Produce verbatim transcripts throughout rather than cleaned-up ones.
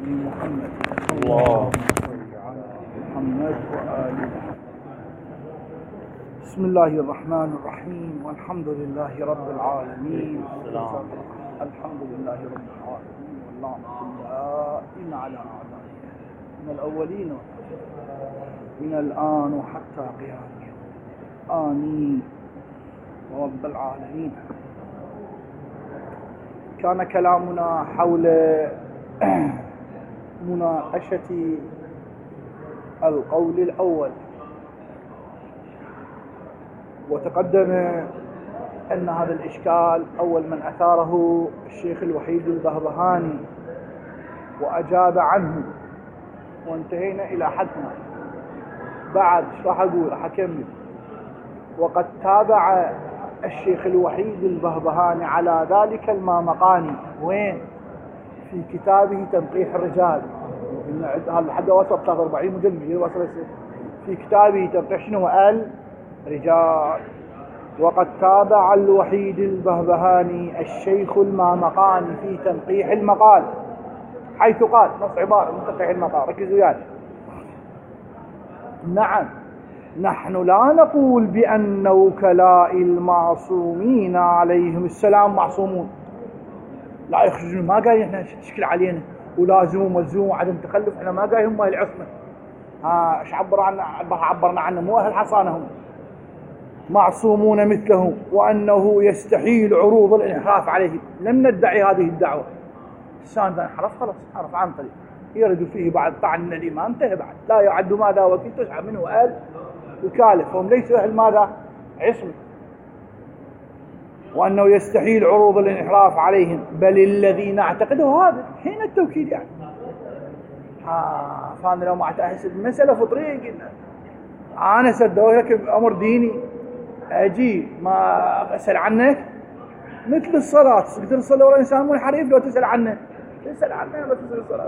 محمد اللهم صل على محمد وآل محمد. بسم الله الرحمن الرحيم، والحمد لله رب العالمين. الحمد لله رب العالمين، واللعنة الدائمة على أعدائه من الأولين من الآن وحتى قيام اليوم. آمين رب العالمين. كان كلامنا حول مناقشة القول الأول، وتقدم أن هذا الإشكال أول من أثاره الشيخ الوحيد البهبهاني وأجاب عنه، وانتهينا إلى حدنا. بعد ايش راح أقول؟ راح أكمل. وقد تابع الشيخ الوحيد البهبهاني على ذلك المامقاني وين؟ في كتابه تنقيح الرجال. هذا لحد وصل ثلاثة وأربعين مجلد وصل في كتابه تنقيح شنو؟ الرجال. وقد تابع الوحيد البهبهاني الشيخ المامقاني في تنقيح المقال، حيث قال نص عبارة من تنقيح المقال، ركزوا يعني. نعم، نحن لا نقول بأن وكلاء المعصومين عليهم السلام معصومون، لا يخرجون، ما قايل احنا تشكل علينا ولازم وملزوم وعدم تخلف، احنا ما قايل هم العصمة. ها ايش عبر عنا؟ عبرنا عنهم مو اهل حصانهم، معصومون مثلهم، وانه يستحيل عروض الانحراف عليهم. لم ندعي هذه الدعوة. الانسان اذا انحرف خلاص انحرف عن طريق، يرد فيه بعد طعن من الإمام، انتهى بعد، لا يعد ماذا وكيل تسعى منه قال وكالة، فهم ليسوا أهل ماذا؟ عصمة. وأنه يستحيل عروض الانحراف عليهم، بل الذي نعتقده هذا حين التوكيد يعني. ها فأنا لو ما أعتقد المسألة فطرية، قلنا أنا سدوا لك أمر ديني، أجي ما أسأل عنك مثل الصلاة، تقدر تصلي ورا إنسان منحرف لو تسأل عنه، تسأل عنه ولا تسأل الصلاة.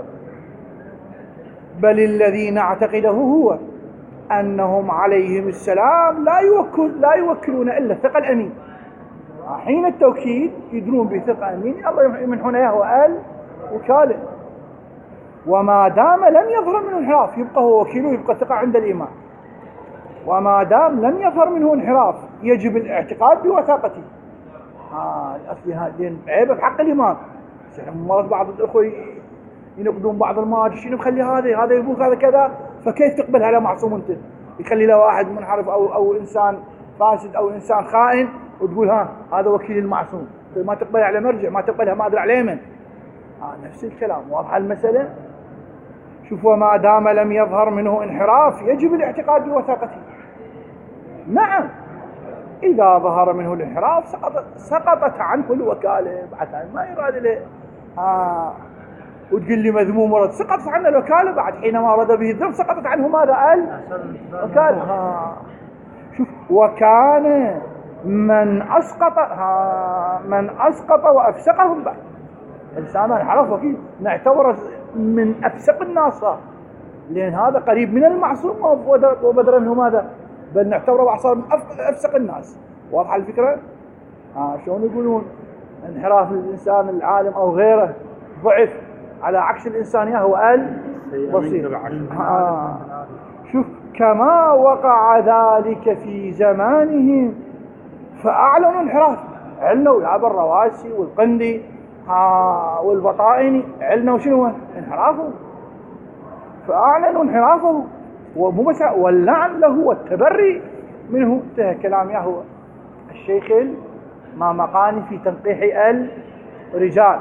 بل الذي نعتقده هو أنهم عليهم السلام لا يوكل لا يوكلون إلا الثقة الأمين. حين التوكيد يدرون بثقة أمين، الله يمنحون إياه وقال وكالة. وما دام لم يظهر منه انحراف يبقى هو وكيله، يبقى ثقة عند الإمام. وما دام لم يظهر منه انحراف يجب الاعتقاد بوثاقته. آه أصلي هذين عيبة بحق الإمام. مرات بعض الأخوة ينقدون بعض المواجه، شنو مخلي هذا هذا يبوك هذا كذا، فكيف تقبل على معصوم انت؟ يخلي له واحد منحرف او او انسان فاسد او انسان خائن وتقول ها هذا وكيل المعصوم، ما تقبل على مرجع، ما تقبلها ما ادري على من. آه نفس الكلام، واضحه المساله. شوف، وما دام لم يظهر منه انحراف يجب الاعتقاد بوثاقته. نعم، اذا ظهر منه الانحراف سقطت سقطت عنه الوكاله، بعد ما يراد له آه وتقول لي مذموم ورد، سقطت عنه الوكالة بعد حينما رد به الذنب، سقطت عنه ماذا قال؟ وكالة. ها شوف، وكان من أسقط ها من أسقط وأفسقهم بعد. الإنسان انحرف وكيل نعتبر من أفسق الناس، لأن هذا قريب من المعصوم وبدر منه ماذا؟ بل نعتبره صار من أفسق الناس. واضحة الفكرة؟ ها شلون يقولون انحراف الإنسان العالم أو غيره ضعف، على عكس الإنسان هو قال بسيط. آه. شوف، كما وقع ذلك في زمانهم فأعلنوا انحراف، علنوا يا الرواسي والقندي آه والبطائني، علنوا شنو انحرافه، فأعلنوا انحرافه، ومو بس واللعن له والتبري منه. انتهى كلام ياهو الشيخ المامقاني في تنقيح الرجال.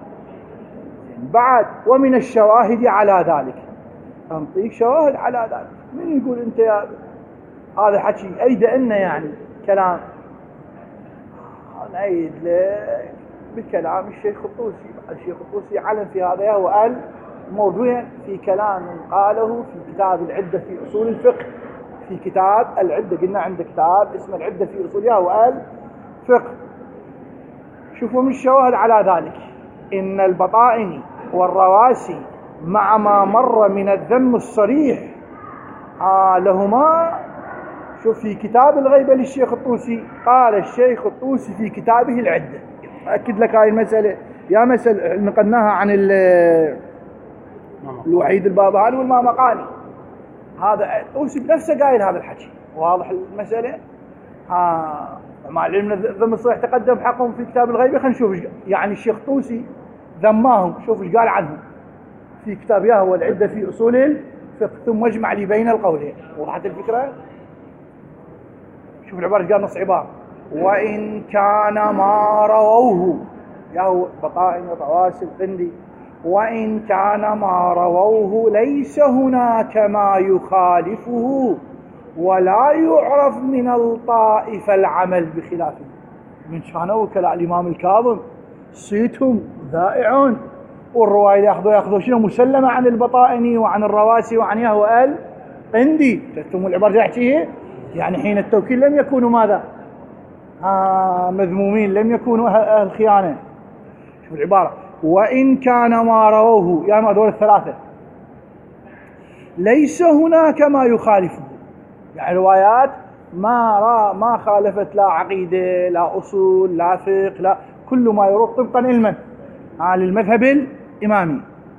بعد ومن الشواهد على ذلك، أنطيك شواهد على ذلك. من يقول أنت يا هذا حكي أيد أن يعني كلام؟ أنا أيد لك بكلام الشيخ الطوسي. الشيخ الطوسي علم في هذا، هو قال موضوع في كلام قاله في كتاب العدة في أصول الفقه، في كتاب العدة، قلنا عنده كتاب اسمه العدة في أصولها وقال فقه. شوفوا من الشواهد على ذلك إن البطائني والرواسي مع ما مر من الذم الصريح آه لهما. شوف في كتاب الغيبة للشيخ الطوسي، قال الشيخ الطوسي في كتابه العدة، أكد لك هاي المسألة، يا مسألة نقلناها عن الوحيد البابهاني والمامقاني. هذا طوسي بنفسه قايل هذا الحكي. واضح المسألة؟ ها مع العلم ذم الصحيح تقدم حقهم في كتاب الغيبة. خلينا نشوف يعني الشيخ طوسي ذماهم، شوف ايش قال عنهم في كتاب ياهو العدة في أصول الفقه ثم اجمع لي بين القولين. وضحت الفكرة؟ شوف العبارة قال نص عبارة: وإن كان ما رووه ياهو بطائن وطواسل قندي، وإن كان ما رووه ليس هناك ما يخالفه ولا يعرف من الطائفة العمل بخلافه. من كانوا وكلاء الإمام الكاظم صيتهم ذائعون، والرواية ياخذوا ياخذوا شنو مسلمة عن البطائني وعن الرواسي وعن يهو القندي. تفهموا العبارة يحكيها؟ يعني حين التوكيل لم يكونوا ماذا؟ آه مذمومين، لم يكونوا أهل خيانة. شوف العبارة: وإن كان ما رووه، يعني هذول الثلاثة ليس هناك ما يخالفه، يعني روايات ما را ما خالفت لا عقيدة لا أصول لا فقه لا، كل ما يروق طبقا علما على المذهب الإمامي.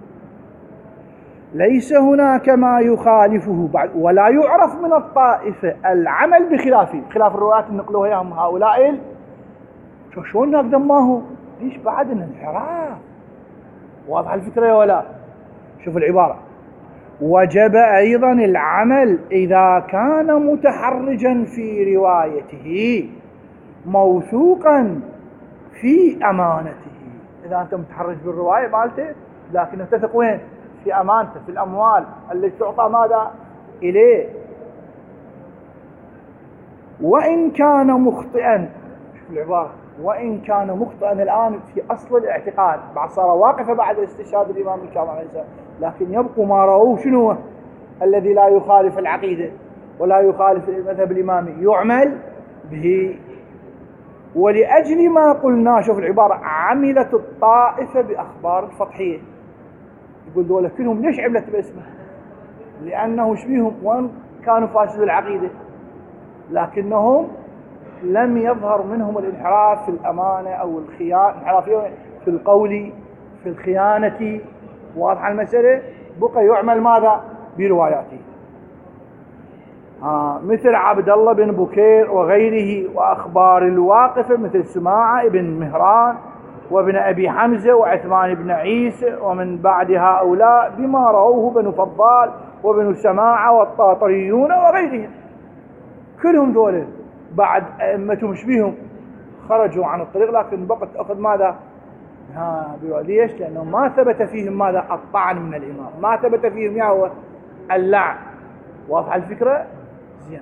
ليس هناك ما يخالفه بعد ولا يعرف من الطائفة العمل بخلافه، خلاف الروايات اللي نقلوها اياهم هؤلاء. شلون هكذا ما هو ليش بعد انحراف؟ واضح الفكرة ولا؟ شوف العبارة: وجب أيضا العمل إذا كان متحرجا في روايته موثوقا في أمانته. إذا أنت متحرج بالرواية مالته لكن تثق وين؟ في أمانته، في الأموال التي تعطى ماذا؟ إليه. وإن كان مخطئا، شوف العبارة: وإن كان مخطئا الآن في أصل الاعتقاد، بعد صار واقفة بعد استشهاد الإمام الكاظم عليه السلام، لكن يبقى ما رووه شنو هو؟ الذي لا يخالف العقيدة ولا يخالف المذهب الإمامي يعمل به. ولأجل ما قلنا، شوف العبارة: عملت الطائفة بأخبار الفضحية. يقول دولة كلهم ليش عملت باسمه؟ لأنه شبيهم وان كانوا فاسدوا العقيدة لكنهم لم يظهر منهم الانحراف في الأمانة أو الخيانة، انحراف في القول في الخيانة. واضحة المسألة؟ بقى يعمل ماذا؟ برواياته. آه مثل عبد الله بن بكير وغيره، وأخبار الواقفة مثل سماعة بن مهران وابن أبي حمزة وعثمان بن عيسى ومن بعد هؤلاء بما رووه بن فضال وابن سماعة والطاطريون وغيرهم. كلهم دول بعد أئمتهم شبيهم خرجوا عن الطريق، لكن بقت أخذ ماذا؟ ها ليش؟ لأنه ما ثبت فيهم ماذا؟ الطعن من الإمام، ما ثبت فيهم يهو اللعن. واضح الفكرة؟ زين.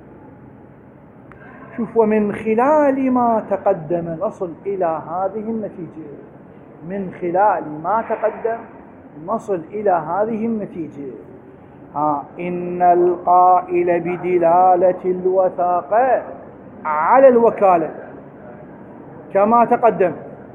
شوف: ومن خلال ما تقدم نصل إلى هذه النتيجة. من خلال ما تقدم نصل إلى هذه النتيجة. ها إن القائل بدلالة الوثاقة على الوكالة كما تقدم،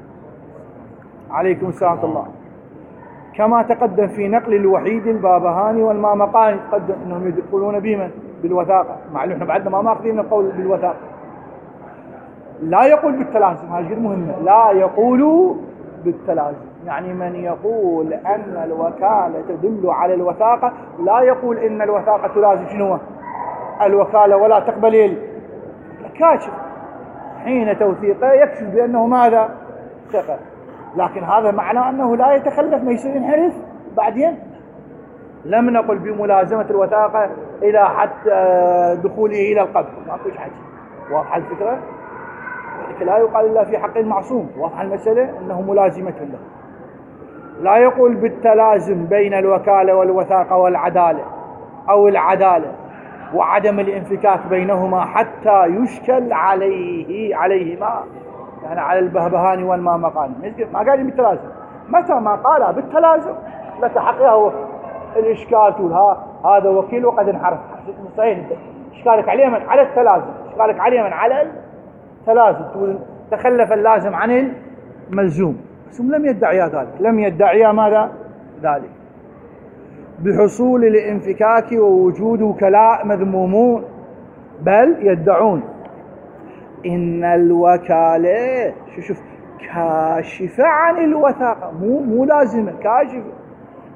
عليكم السلام الله، كما تقدم في نقل الوحيد البابهاني والمامقاني، تقدم انهم يقولون بمن؟ بالوثاقة، مع انه احنا بعدنا ما ماخذين القول بالوثاقة. لا يقول بالتلازم، هذه مهمة، لا يقول بالتلازم، يعني من يقول ان الوكالة تدل على الوثاقة لا يقول ان الوثاقة تلازم شنو؟ الوكالة، ولا تقبل الكاشف حين توثيقه يكشف بانه ماذا؟ ثقة. لكن هذا معناه أنه لا يتخلف، ما يصير ينحرف بعدين. لم نقل بملازمة الوثاقة إلى حتى دخوله إلى القبر، ما أقولش حاجة. واضح الفكرة؟ لا يقال إلا في حق المعصوم. واضح المسألة؟ أنه ملازمة له. لا يقول بالتلازم بين الوكالة والوثاقة والعدالة أو العدالة وعدم الانفكاك بينهما حتى يشكل عليه عليهما، يعني على البهبهاني والمامقاني. ما قال بالتلازم، متى ما قال بالتلازم لتحققه الإشكال، تقول ها هذا وكيل وقد انحرف. صحيح، إشكالك عليه من على التلازم، إشكالك عليه من على التلازم، تقول تخلف اللازم عن الملزوم. بس لم يدعي ذلك، لم يدعي ماذا؟ ذلك بحصول الانفكاك ووجود وكلاء مذمومون، بل يدعون إن الوكالة شوف كاشفة عن الوثاقة، مو مو لازمة، كاشفة.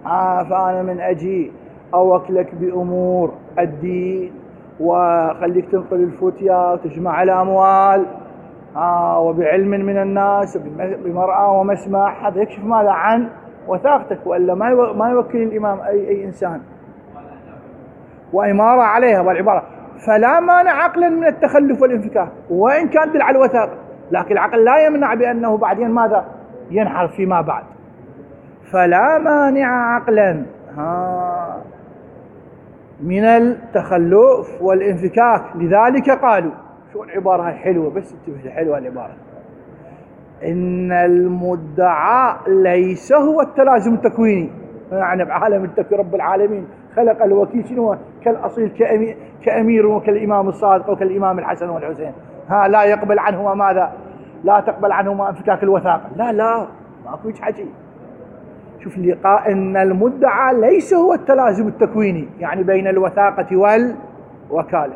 آه فأنا من أجي أوكلك بأمور الدين وخليك تنقل الفتيا وتجمع الأموال آه وبعلم من الناس بمرأة ومسمع، هذا يكشف ماذا عن وثاقتك، وإلا ما ما يوكل الإمام أي أي إنسان. وإمارة عليها والعبارة، فلا مانع عقلا من التخلف والانفكاك وإن كان دل على الوثاقة، لكن العقل لا يمنع بأنه بعدين ماذا ينحرف فيما بعد. فلا مانع عقلا ها من التخلف والانفكاك. لذلك قالوا، شو العبارة هاي حلوة، بس انتبه حلوة العبارة، إن المدعى ليس هو التلازم التكويني، يعني بعالم التكوين رب العالمين خلق الوكيل شنو كالأصيل كأمير, كأمير وكالإمام الصادق وكالإمام الحسن والحسين، ها لا يقبل عنهما ماذا، لا تقبل عنهما انفكاك الوثاقة، لا لا ماكو هيك حكي. شوف اللقاء، إن المدعى ليس هو التلازم التكويني، يعني بين الوثاقة والوكالة،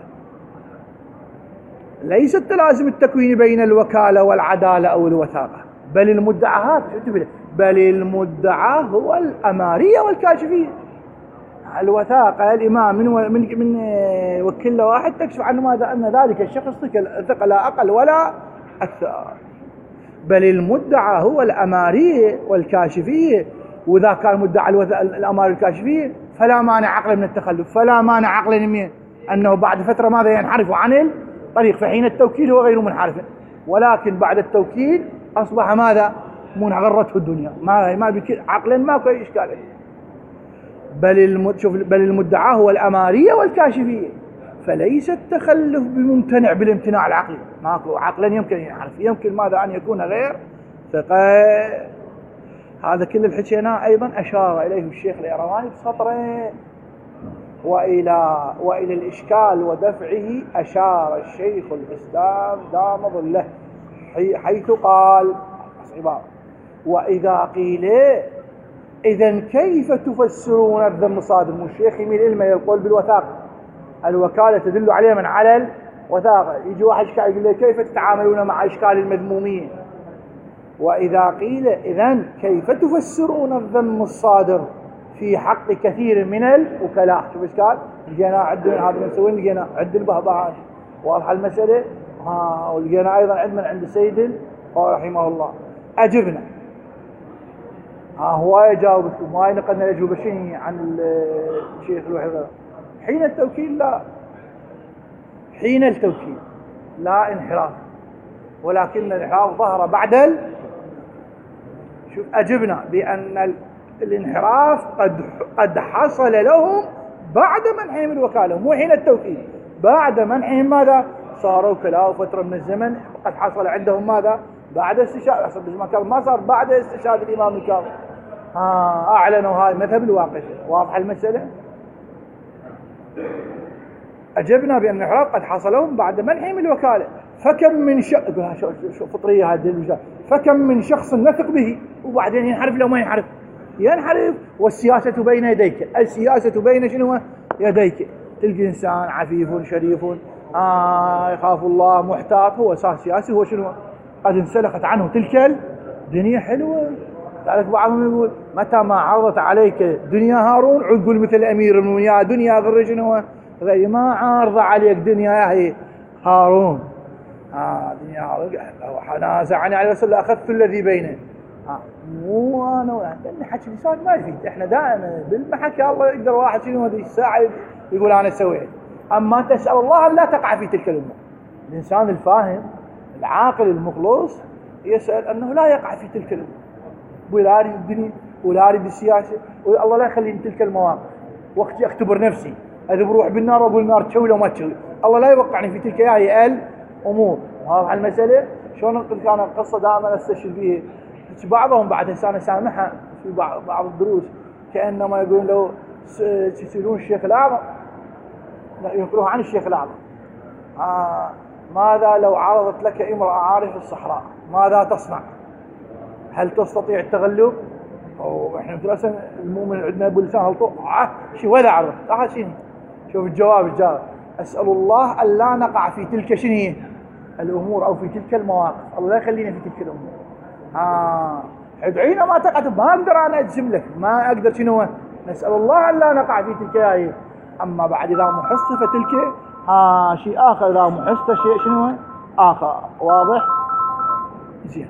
ليس التلازم التكويني بين الوكالة والعدالة أو الوثاقة، بل المدعى هذا بل المدعى هو الأمارية والكاشفية. الوثاقة الإمام من من من وكل واحد تكشف عنه ماذا، أن ذلك الشخص ثقة لا أقل ولا أكثر، بل المدعى هو الأمارية والكاشفية. وإذا كان مدعى الأمارية والكاشفية فلا مانع عقلا من التخلف، فلا مانع عقلا من أنه بعد فترة ماذا ينحرف عن الطريق، فحين التوكيل هو غير منحرف، ولكن بعد التوكيل أصبح ماذا منغرته الدنيا، ما ما بك عقلا ما في إشكال. بل المد... شوف بل المدعى هو الأمارية والكاشفية، فليس التخلف بممتنع بالامتناع العقلي، ماكو عقلا يمكن ينحرف، يمكن ماذا أن يكون غير ثقة. هذا كل الحكينا أيضا أشار إليه الشيخ الإيرواني بسطرين. وإلى وإلى الإشكال ودفعه أشار الشيخ الإسلام دام ظله حيث قال عبارة: وإذا قيل إذن كيف تفسرون الذم الصادر؟ الشيخ يميل إلما يقول بالوثاقة، الوكالة تدل عليه من على الوثاقة. يجي واحد يقول لي كيف تتعاملون مع إشكال المذمومين؟ وإذا قيل إذن كيف تفسرون الذم الصادر في حق كثير من الوكلاء؟ شوف ايش قال، لقينا عندنا هذا مسوين، لقينا عند البهبهاني واضحه المساله. ها ولقينا ايضا عندنا عند السيد رحمه الله. اجبنا ها هو يجاوبكم، ما نقلنا الاجوبه شيء عن الشيخ الوحيد. حين التوكيل لا، حين التوكيل لا انحراف، ولكن الانحراف ظهر بعد ال... شوف اجبنا بان الانحراف قد قد حصل لهم بعد منحهم الوكالة، مو حين التوكيل، بعد منحهم ماذا صاروا وكلاء فترة من الزمن، قد حصل عندهم ماذا بعد استشهاد أصل ما صار بعد استشهاد الإمام الكاظم. آه أعلنوا هاي مذهب الواقفة. واضحة المسألة؟ أجبنا بأن الانحراف قد حصل لهم بعد منحهم الوكالة، فكم من شخص شو فطرية هذه المجال، فكم من شخص نثق به وبعدين ينحرف لو ما ينحرف، ينحرف. والسياسة بين يديك، السياسة بين شنو يديك. تلقى إنسان عفيف شريف آه يخاف الله محتاط، هو صار سياسي، هو شنو قد انسلخت عنه تلك الدنيا حلوة. لذلك بعضهم يقول متى ما عرضت عليك دنيا هارون عد قل مثل أمير المؤمنين يا دنيا غير شنو غير ما عارض عليك دنيا يا هي هارون. آه دنيا هارون نازعني على رسول الله أخذت الذي بينه. آه مو أنا ولا أنت، حكي لسان ما يفيد. إحنا دائما بالمحكي الله يقدر واحد شنو هذه الساعة يقول أنا سويت. أما تسأل الله أن لا تقع في تلك الأمور. الإنسان الفاهم العاقل المخلص يسأل أنه لا يقع في تلك الأمور، ولا أريد الدنيا ولا أريد السياسة، الله لا يخليني تلك المواقف. وقت أختبر نفسي إذا بروح بالنار أقول النار تشوي لو ما تشوي، الله لا يوقعني في تلك هي الأمور. واضح المسألة؟ شلون نقول كان القصة دائما استشهد بها بعضهم بعد إنسان سامحة في بعض الدروس، كأنما يقولون له تسألون الشيخ الأعظم، ينقلوه عن الشيخ الأعظم. آه ماذا لو عرضت لك امرأة عارف الصحراء ماذا تصنع؟ هل تستطيع التغلب؟ أو إحنا مثلا المؤمن عندنا بلسان هلطو آه شو وذا عرض آه شنو؟ شوف الجواب الجواب أسأل الله أن لا نقع في تلك شنو الأمور أو في تلك المواقف، الله لا يخلينا في تلك الأمور. آه ادعينا ما تقع. ما اقدر انا اجزم لك، ما اقدر. شنو؟ نسال الله ان لا نقع في تلك الايه. اما بعد اذا محصت فتلك ها شيء اخر، اذا محصت شيء شنو اخر. واضح؟ زين.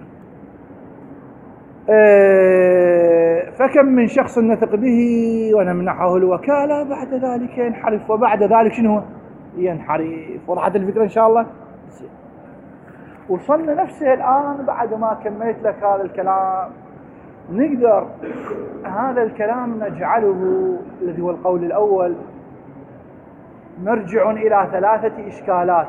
اه فكم من شخص نثق به ونمنحه الوكاله بعد ذلك ينحرف، وبعد ذلك شنو ينحرف. وضحت الفكره ان شاء الله؟ زين. وصلنا نفسه الآن بعد ما كملت لك هذا الكلام. نقدر هذا الكلام نجعله الذي هو القول الأول مرجع إلى ثلاثة إشكالات،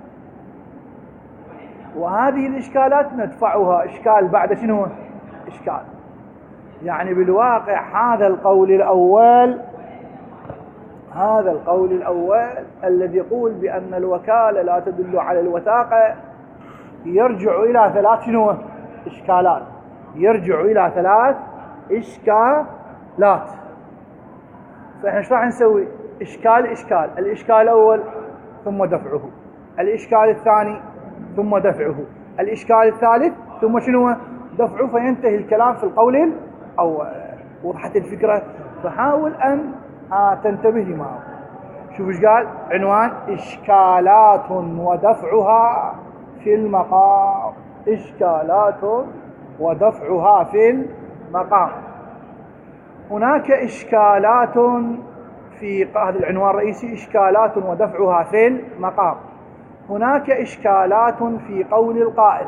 وهذه الإشكالات ندفعها إشكال بعد شنو إشكال. يعني بالواقع هذا القول الأول هذا القول الأول الذي يقول بأن الوكالة لا تدل على الوثاقة يرجع إلى ثلاث شنو إشكالات. يرجع إلى ثلاث إشكالات. فإحنا ايش راح نسوي؟ إشكال إشكال. الإشكال الأول ثم دفعه، الإشكال الثاني ثم دفعه، الإشكال الثالث ثم شنو دفعه، فينتهي الكلام في القول الأول. وضحت الفكرة؟ فحاول أن تنتبه لما شوف ايش قال عنوان: إشكالات ودفعها في المقام. إشكالات ودفعها في المقام. هناك إشكالات في هذا العنوان الرئيسي: إشكالات ودفعها في المقام. هناك إشكالات في قول القائل.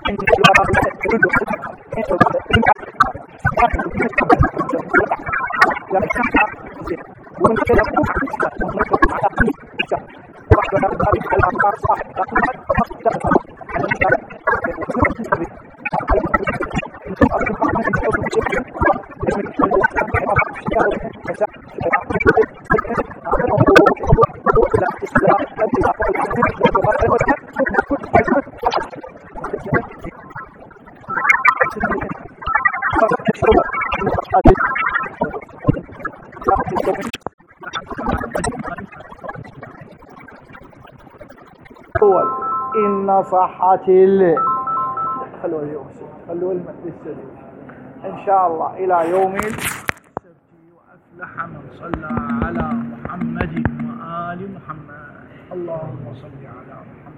إن صحة ال خلوا اليوم خلوا المجلس إن شاء الله إلى يوم السبت. وأفلح من صلى على محمد وآل محمد. اللهم صل على محمد.